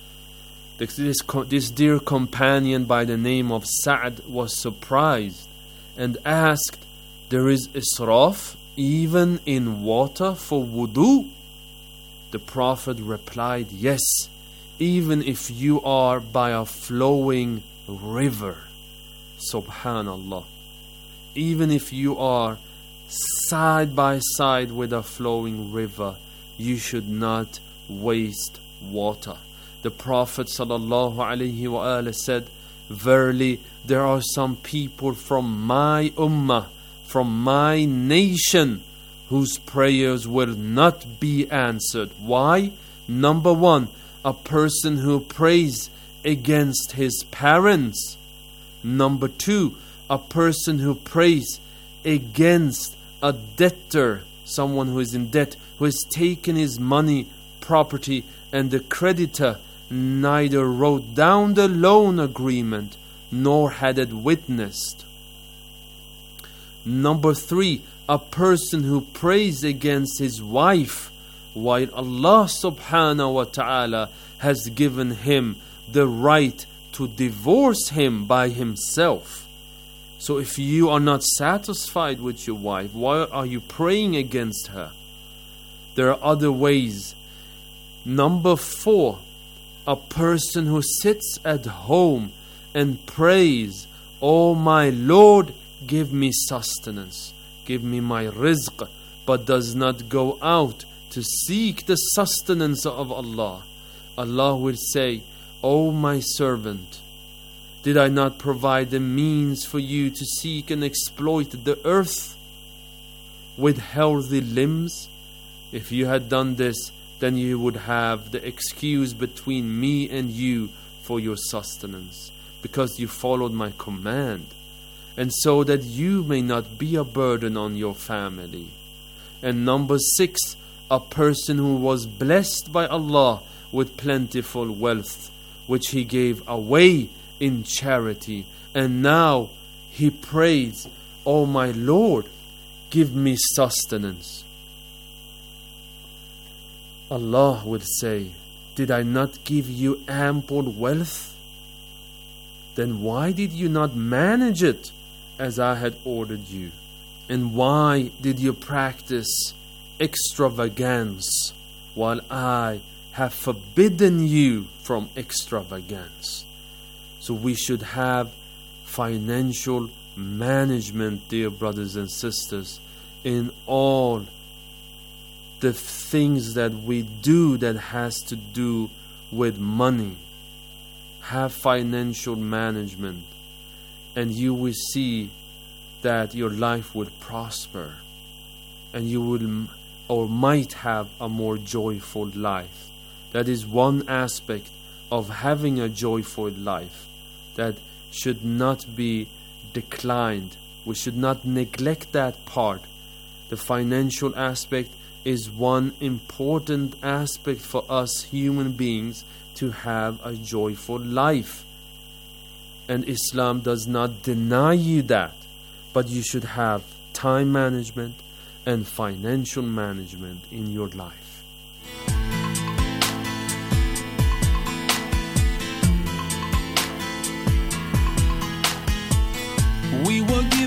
This, this, this dear companion by the name of Sa'd was surprised and asked, "There is israf even in water for wudu?" The Prophet replied, "Yes, even if you are by a flowing river." Subhanallah. Even if you are side by side with a flowing river, you should not waste water. The Prophet sallallahu alaihi wasallam said, "Verily, there are some people from my ummah, from my nation, whose prayers will not be answered." Why? Number one, a person who prays against his parents. Number two, a person who prays against a debtor, someone who is in debt, who has taken his money, property, and the creditor neither wrote down the loan agreement nor had it witnessed. Number three, a person who prays against his wife while Allah subhanahu wa ta'ala has given him the right to divorce him by himself. So if you are not satisfied with your wife, why are you praying against her? There are other ways. Number four, a person who sits at home and prays, "Oh my Lord, give me sustenance, give me my rizq," but does not go out to seek the sustenance of Allah. Allah will say, "Oh my servant, did I not provide the means for you to seek and exploit the earth with healthy limbs? If you had done this, then you would have the excuse between me and you for your sustenance, because you followed my command, and so that you may not be a burden on your family." And number six, a person who was blessed by Allah with plentiful wealth, which he gave away in charity, and now he prays, "Oh my Lord, give me sustenance." Allah would say, "Did I not give you ample wealth? Then why did you not manage it as I had ordered you? And why did you practice extravagance while I have forbidden you from extravagance?" So we should have financial management, dear brothers and sisters, in all the things that we do that has to do with money. Have financial management, and you will see that your life will prosper, and you will or might have a more joyful life. That is one aspect of having a joyful life that should not be declined. We should not neglect that part. The financial aspect is one important aspect for us human beings to have a joyful life. And Islam does not deny you that, but you should have time management and financial management in your life. We were given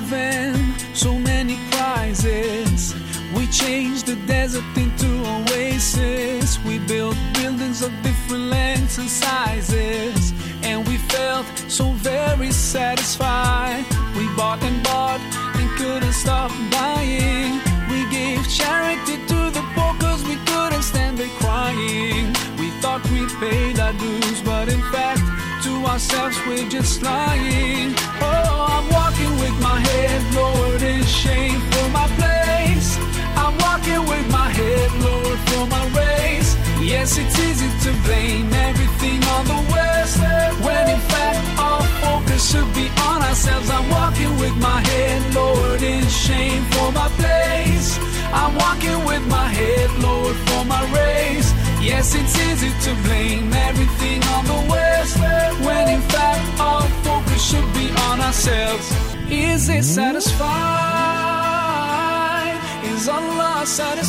changed the desert into oasis. We built buildings of different lengths and sizes, and we felt so very satisfied. We bought and bought and couldn't stop buying. We gave charity to the poor cause we couldn't stand it crying. We thought we paid our dues, but in fact to ourselves we're just lying. Oh, I'm walking with my head lowered in shame for my place. I'm walking with my head lowered for my race. Yes, it's easy to blame everything on the West, when in fact our focus should be on ourselves. I'm walking with my head lowered in shame for my place. I'm walking with my head lowered for my race. Yes, it's easy to blame everything on the West, when in fact our focus should be on ourselves. Is it satisfied? Is Allah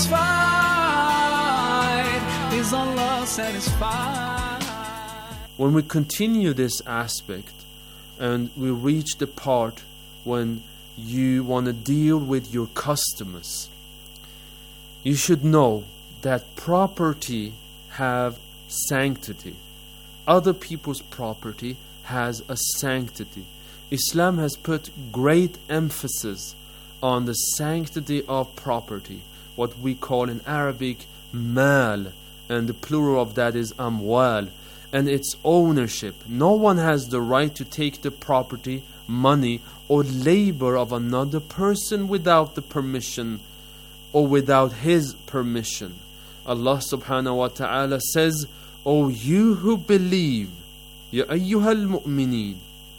satisfied? Is Allah satisfied? When we continue this aspect and we reach the part when you want to deal with your customers, you should know that property have sanctity. Other people's property has a sanctity. Islam has put great emphasis on the sanctity of property, what we call in Arabic mal, and the plural of that is amwal, and its ownership. No one has the right to take the property, money, or labor of another person without the permission or without his permission. Allah subhanahu wa ta'ala says, O you who believe, Ya ayyuhal mu'mineen,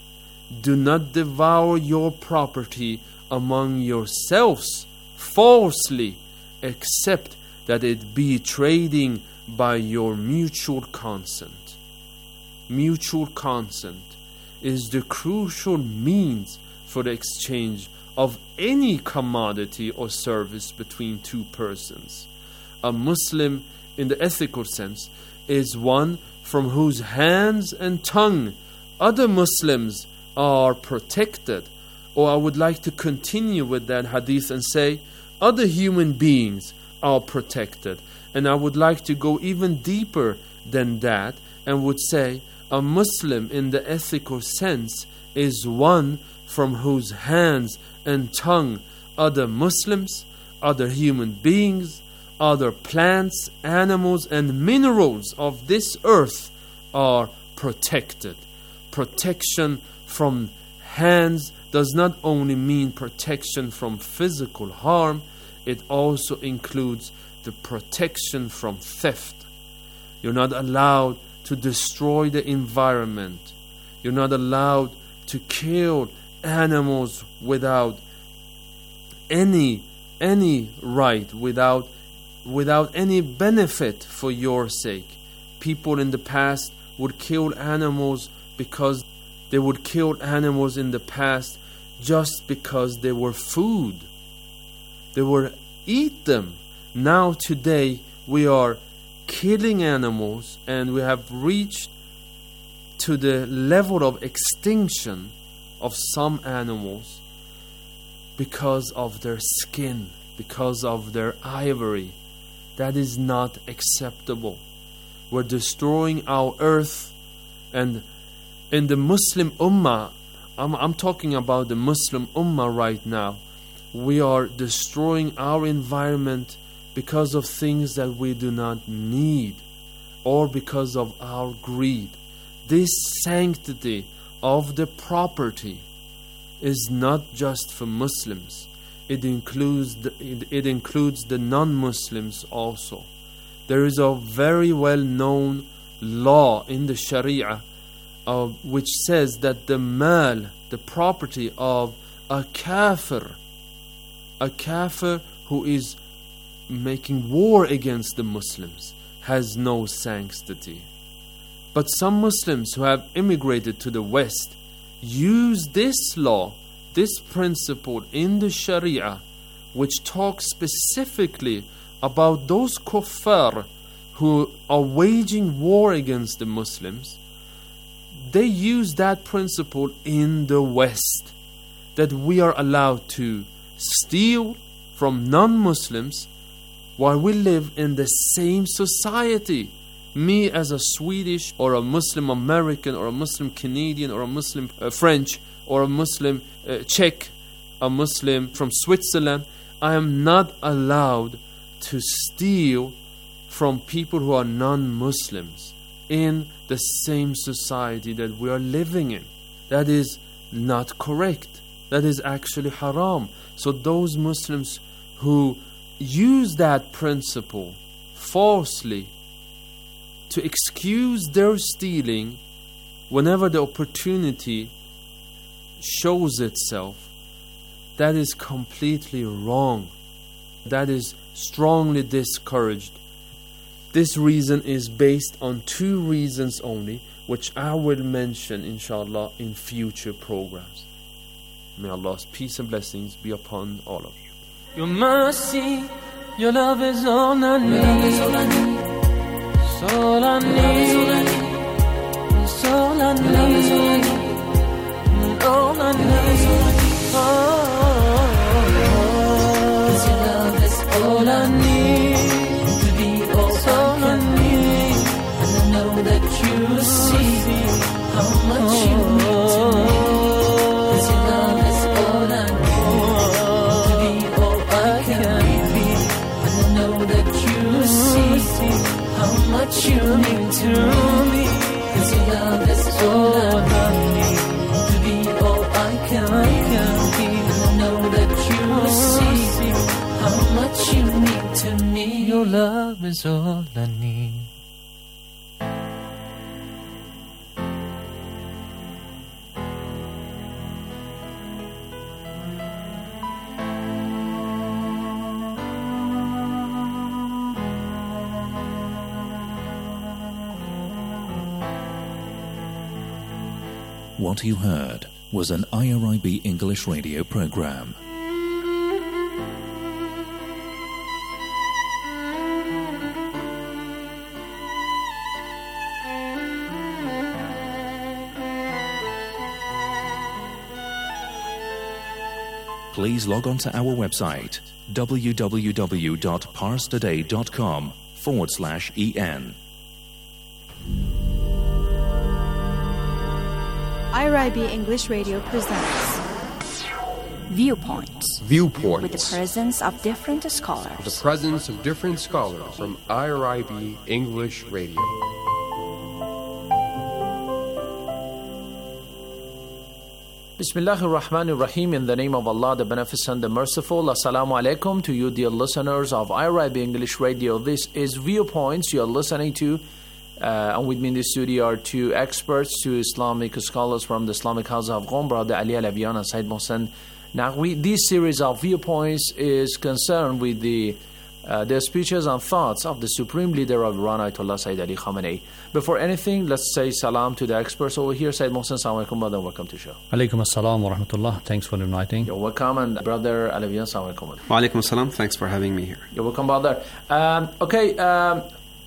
do not devour your property among yourselves falsely, except that it be trading by your mutual consent. Mutual consent is the crucial means for the exchange of any commodity or service between two persons. A Muslim, in the ethical sense, is one from whose hands and tongue other Muslims are protected. Or I would like to continue with that hadith and say, other human beings are protected. And I would like to go even deeper than that and would say, a Muslim in the ethical sense is one from whose hands and tongue other Muslims, other human beings, other plants, animals, and minerals of this earth are protected. Protection from hands does not only mean protection from physical harm, it also includes the protection from theft. You're not allowed to destroy the environment. You're not allowed to kill animals without any any right, without without any benefit for your sake. People in the past would kill animals because they would kill animals in the past just because they were food. They would eat them. Now today we are killing animals, and we have reached to the level of extinction of some animals because of their skin, because of their ivory. That is not acceptable. We're destroying our earth, and in the Muslim Ummah, I'm, I'm talking about the Muslim Ummah right now, we are destroying our environment because of things that we do not need, or because of our greed. This sanctity of the property is not just for Muslims. It includes the, it, it includes the non-Muslims also. There is a very well-known law in the Sharia uh, which says that the mal, the property of a kafir, a kafir who is making war against the Muslims, has no sanctity. But some Muslims who have immigrated to the West use this law, this principle in the Sharia, which talks specifically about those kuffar who are waging war against the Muslims. They use that principle in the West, that we are allowed to steal from non-Muslims while we live in the same society. Me as a Swedish or a Muslim American or a Muslim Canadian or a Muslim uh, French or a Muslim uh, Czech, a Muslim from Switzerland, I am not allowed to steal from people who are non-Muslims in the same society that we are living in. That is not correct. That is actually haram. So those Muslims who use that principle falsely to excuse their stealing whenever the opportunity shows itself, that is completely wrong. That is strongly discouraged. This reason is based on two reasons only, which I will mention inshallah in future programs. May Allah's peace and blessings be upon all of you. Your mercy, your love is all I need. It's all I need. It's all I need. And all I need. Oh, cause your love is all I need to be all I need. And I know that you see how much you mean to me. Cause your love is all I need to be all I can be. And I know that you see how much you mean to me. Cause your love is all I need to be all I can be. And I know that you see how much you mean to me. Your love is all I need. What you heard was an I R I B English radio program. Please log on to our website w w w dot parstoday dot com forward slash en. I R I B English Radio presents Viewpoints. Viewpoints. With the presence of different scholars. The presence of different scholars from I R I B English Radio. Bismillahir Rahmanir Rahim. In the name of Allah, the Beneficent, the Merciful. Assalamu alaikum to you, dear listeners of I R I B English Radio. This is Viewpoints you are listening to. Uh, and with me in the studio are two experts, two Islamic scholars from the Islamic House of Qom, Brother Ali Alavian and Said Mohsen Naqvi. This series of Viewpoints is concerned with the uh, the speeches and thoughts of the Supreme Leader of Iran, Ayatollah Sayyid Ali Khamenei. Before anything, let's say salam to the experts over here. Said Mohsen, assalamu alaikum, brother, welcome to the show. Alaikum assalam wa rahmatullah. Thanks for inviting. You're welcome. And Brother Alavian, assalamu alaikum. Wa alaikum assalam. Thanks for having me here. You're welcome, brother. Um, okay, um,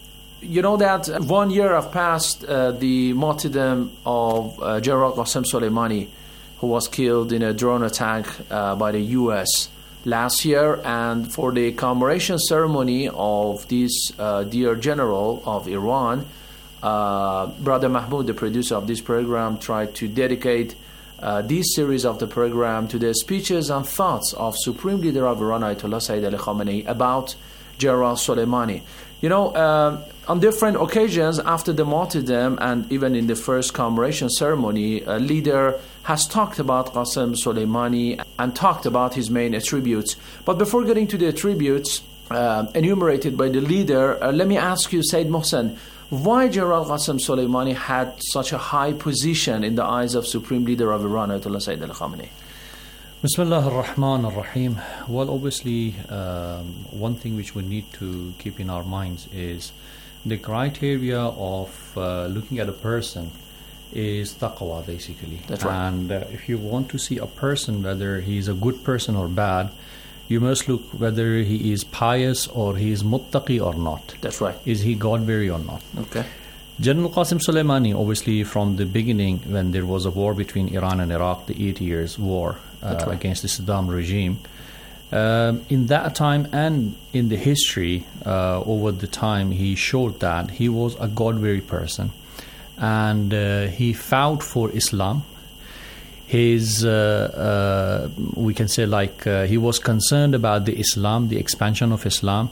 you know that one year have passed uh, the martyrdom of uh, General Qasem Soleimani, who was killed in a drone attack uh, by the U S last year. And for the commemoration ceremony of this uh, dear general of Iran, uh, Brother Mahmoud, the producer of this program, tried to dedicate uh, this series of the program to the speeches and thoughts of Supreme Leader of Iran, Ayatollah Sayyid Ali Khamenei, about General Soleimani. You know, uh, on different occasions after the martyrdom and even in the first commemoration ceremony, a leader has talked about Qasem Soleimani and talked about his main attributes. But before getting to the attributes uh, enumerated by the leader, uh, let me ask you, Said Mohsen, why General Qasem Soleimani had such a high position in the eyes of Supreme Leader of Iran, Ayatollah Sayyid Ali Khamenei? Bismillah ar-Rahman ar-Rahim. Well, obviously, um, one thing which we need to keep in our minds is the criteria of uh, looking at a person is taqwa, basically. That's right. And uh, if you want to see a person, whether he's a good person or bad, you must look whether he is pious or he is muttaqi or not. That's right. Is he God-weary or not? Okay. General Qasem Soleimani, obviously from the beginning when there was a war between Iran and Iraq, the eight years war uh, right. against the Saddam regime, Um, in that time and in the history, uh, over the time, he showed that he was a God-weary person, and uh, he fought for Islam. His, uh, uh, we can say, like uh, he was concerned about the Islam, the expansion of Islam,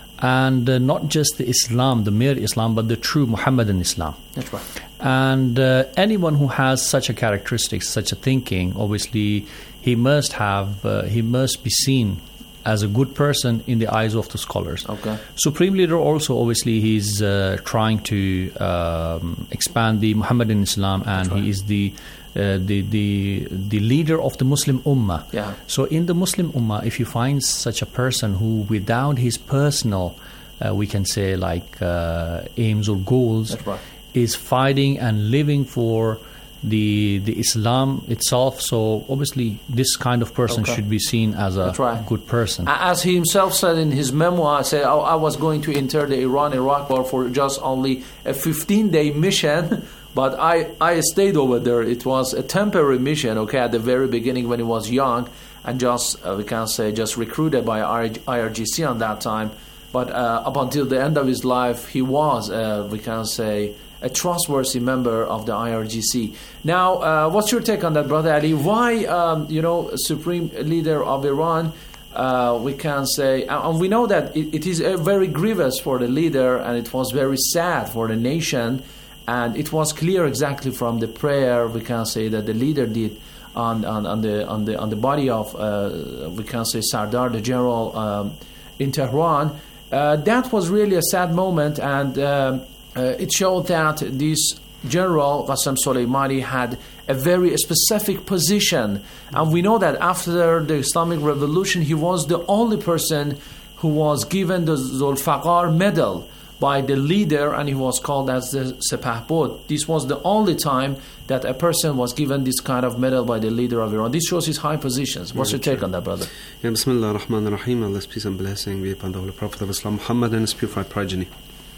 and uh, not just the Islam, the mere Islam, but the true Muhammadan Islam. That's right. And uh, anyone who has such a characteristic, such a thinking, obviously he must have, uh, he must be seen as a good person in the eyes of the scholars. Okay. Supreme Leader also, obviously, he's uh, trying to um, expand the Muhammadan Islam, and right. he is the uh, the the the leader of the Muslim Ummah. Yeah. So in the Muslim Ummah, if you find such a person who, without his personal, uh, we can say, like uh, aims or goals, That's right. is fighting and living for the the Islam itself, so obviously this kind of person Okay. should be seen as a right. good person. As he himself said in his memoir, said, oh, I was going to enter the Iran-Iraq war for just only a fifteen-day mission, but I, I stayed over there. It was a temporary mission, okay, at the very beginning when he was young, and just, uh, we can say, just recruited by I R G C on that time. But uh, up until the end of his life, he was, uh, we can say, a trustworthy member of the I R G C. Now, uh, what's your take on that, Brother Ali? Why, um, you know, Supreme Leader of Iran, uh, we can say, and we know that it, it is uh, very grievous for the leader, and it was very sad for the nation, and it was clear exactly from the prayer, we can say, that the leader did on, on, on, the, on, the, on the body of, uh, we can say, Sardar, the general um, in Tehran. Uh, that was really a sad moment, and um, Uh, it showed that this general, Qasem Soleimani, had a very specific position. And we know that after the Islamic Revolution, he was the only person who was given the Zulfaqar medal by the leader, and he was called as the Sepahbud. This was the only time that a person was given this kind of medal by the leader of Iran. This shows his high positions. What's your take on that, brother? Yeah, Bismillah ar-Rahman ar-Rahim. Allah's peace and blessing be upon the Holy Prophet of Islam, Muhammad, and his purified progeny.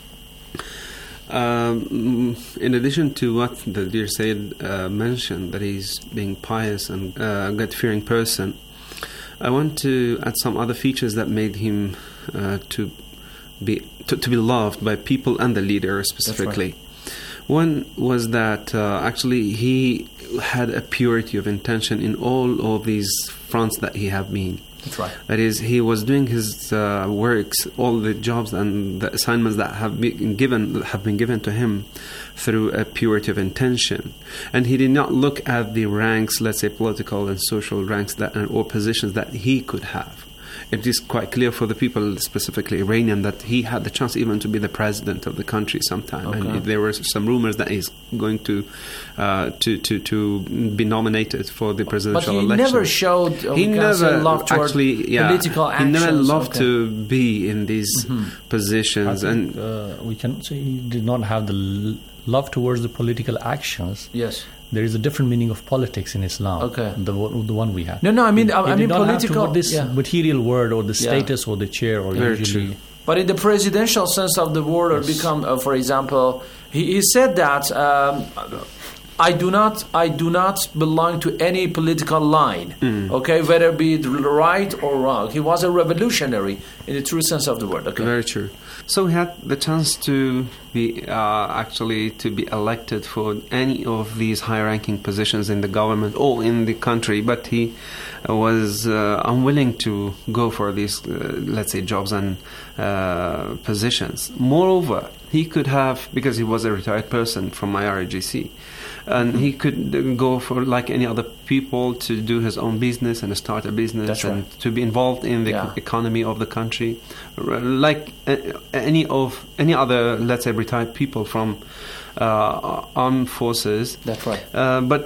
Um, in addition to what the dear Sayyid uh, mentioned, that he's being pious and uh, a God-fearing person, I want to add some other features that made him uh, to be to, to be loved by people and the leader specifically. Right. One was that uh, actually he had a purity of intention in all of these fronts that he have been. That's right. That is, he was doing his uh, works, all the jobs and the assignments that have been given have been given to him through a purity of intention, and he did not look at the ranks, let's say political and social ranks that or positions that he could have. It is quite clear for the people, specifically Iranian, that he had the chance even to be the president of the country sometime. Okay. And there were some rumors that he's going to uh, to, to to be nominated for the presidential election. But he election. never showed. Uh, he never love actually, yeah, political actions. He never loved okay. to be in these mm-hmm. positions, I think, and uh, we can say he did not have the l- love towards the political actions. Yes. There is a different meaning of politics in Islam. Okay. The, the one we have. No, no, I mean, I, I mean political. Have to this yeah. material word or the status yeah. or the chair or Very usually. True. But in the presidential sense of the word, or yes. become, uh, for example, he, he said that um, I do not, I do not belong to any political line. Mm. Okay, whether be it right or wrong. He was a revolutionary in the true sense of the word. Okay. Very true. So he had the chance to be uh, actually to be elected for any of these high-ranking positions in the government or in the country, but he was uh, unwilling to go for these, uh, let's say, jobs and uh, positions. Moreover, he could have, because he was a retired person from I R G C, and he could go for, like any other people, to do his own business and start a business. That's and right. to be involved in the yeah. economy of the country, like any of any other, let's say, retired people from uh, armed forces. That's right. Uh, but